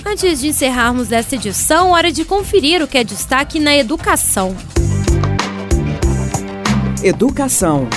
Antes de encerrarmos esta edição, hora de conferir o que é destaque na educação. Educação.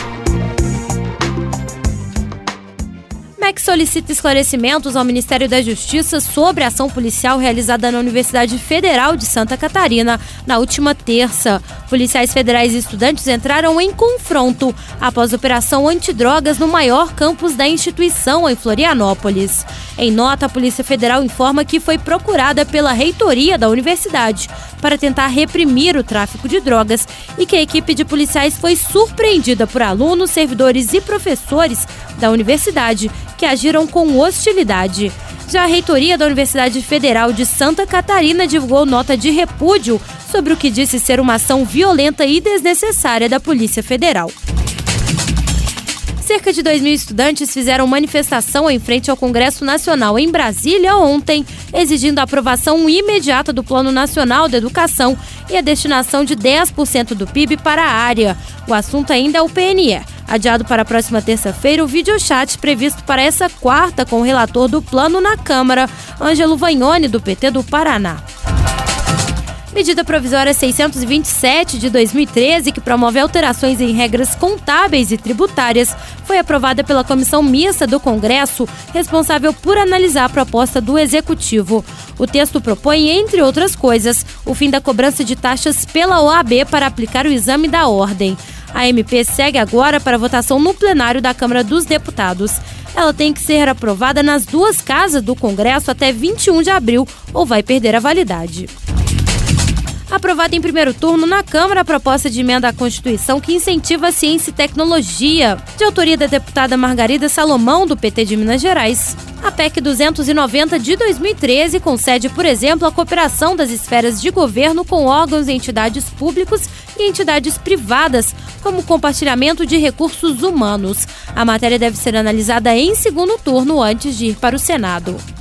MEC solicita esclarecimentos ao Ministério da Justiça sobre a ação policial realizada na Universidade Federal de Santa Catarina na última terça. Policiais federais e estudantes entraram em confronto após a operação antidrogas no maior campus da instituição, em Florianópolis. Em nota, a Polícia Federal informa que foi procurada pela reitoria da universidade para tentar reprimir o tráfico de drogas e que a equipe de policiais foi surpreendida por alunos, servidores e professores da universidade que agiram com hostilidade. Já a reitoria da Universidade Federal de Santa Catarina divulgou nota de repúdio sobre o que disse ser uma ação violenta e desnecessária da Polícia Federal. Cerca de 2.000 estudantes fizeram manifestação em frente ao Congresso Nacional em Brasília ontem, exigindo a aprovação imediata do Plano Nacional da Educação e a destinação de 10% do PIB para a área. O assunto ainda é o PNE. Adiado para a próxima terça-feira, o videochat previsto para essa quarta com o relator do plano na Câmara, Ângelo Vagnoni, do PT do Paraná. Medida provisória 627 de 2013, que promove alterações em regras contábeis e tributárias, foi aprovada pela Comissão Mista do Congresso, responsável por analisar a proposta do Executivo. O texto propõe, entre outras coisas, o fim da cobrança de taxas pela OAB para aplicar o exame da ordem. A MP segue agora para votação no plenário da Câmara dos Deputados. Ela tem que ser aprovada nas duas casas do Congresso até 21 de abril ou vai perder a validade. Aprovada em primeiro turno na Câmara a proposta de emenda à Constituição que incentiva a ciência e tecnologia, de autoria da deputada Margarida Salomão, do PT de Minas Gerais. A PEC 290 de 2013 concede, por exemplo, a cooperação das esferas de governo com órgãos e entidades públicos e entidades privadas, como compartilhamento de recursos humanos. A matéria deve ser analisada em segundo turno antes de ir para o Senado.